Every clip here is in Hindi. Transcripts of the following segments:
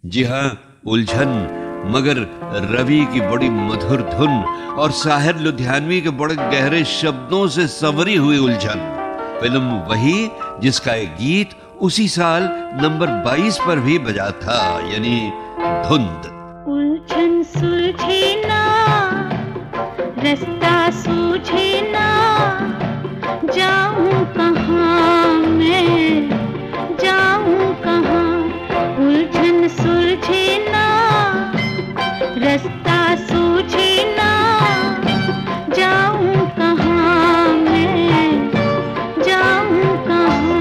जी हाँ, उलझन, मगर रवि की बड़ी मधुर धुन और साहिर लुधियानवी के बड़े गहरे शब्दों से संवरी हुई उलझन। फिल्म वही जिसका एक गीत उसी साल नंबर 22 पर भी बजा था, यानी धुंध। उलझन सुलझे ना, रास्ता सूझे ना, जाऊं कहाँ मैं, जाऊं कहाँ। उलझन सुलझे ना, रास्ता सूझे ना, जाऊं कहाँ मैं, जाऊं कहाँ।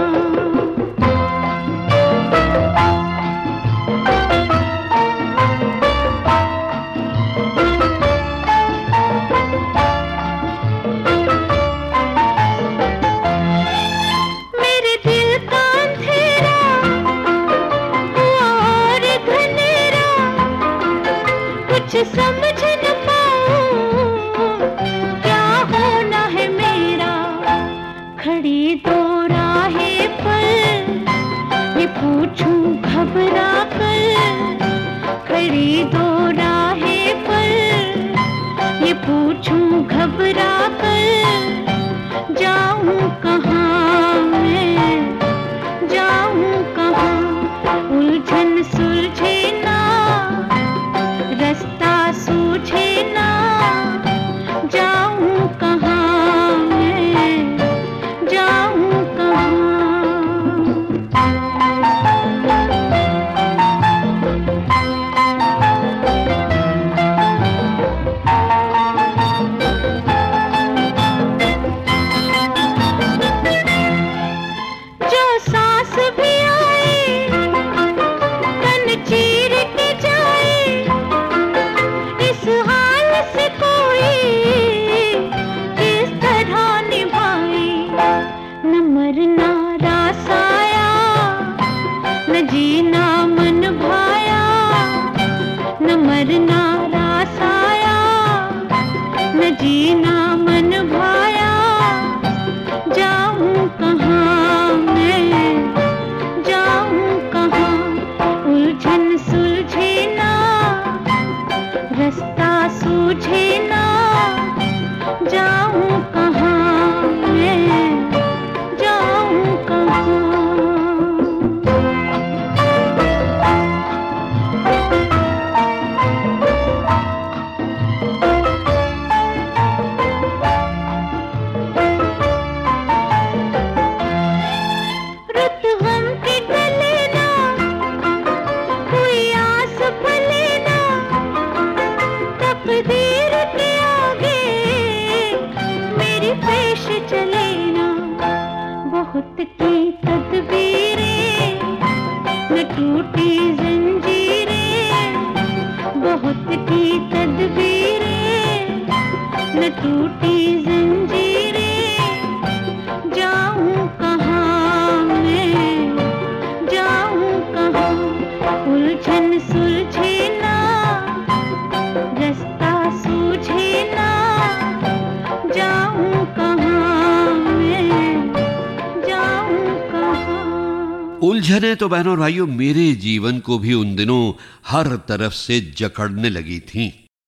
मेरे दिल का अंधेरा हुआ और घनेरा, कुछ समझ न पाऊं क्या होना है मेरा। खड़ी दो राहें पर ये पूछूं घबरा कर, खड़ी दो राहें पर ये पूछूं घबरा कर, जाऊं कहाँ मैं, जाऊं कहाँ। उलझन सुलझे ना, रास्ता सूझे ना, जाऊं कहाँ मैं, जाऊं कहाँ। जो सांस भी आए, तन चीर के जाए, इस हाल से कोई किस तरह निभाए। न मरना रास आया, न जीना मन भाया, न मरना रास आया, न जीना मन भाया, जाऊं कहाँ मैं, जाऊं कहाँ। उलझन सुलझे ना, रास्ता सूझे ना, जाऊं कहाँ मैं, जाऊं कहाँ। रुत गम के गले ना, कोई आस फले ना, तकदीर के आगे मेरी पेश चले ना। बहुत की तदबीरें, न टूटी जंजीरें, बहुत की तदबीरें, न टूटी जंजीरें, जाऊं कहाँ मैं, जाऊं कहाँ। उलझन सुलझे ना, रास्ता सूझे ना, जाऊं कहाँ मैं, जाऊं कहाँ। उलझने तो बहनों और भाइयों मेरे जीवन को भी उन दिनों हर तरफ से जकड़ने लगी थीं।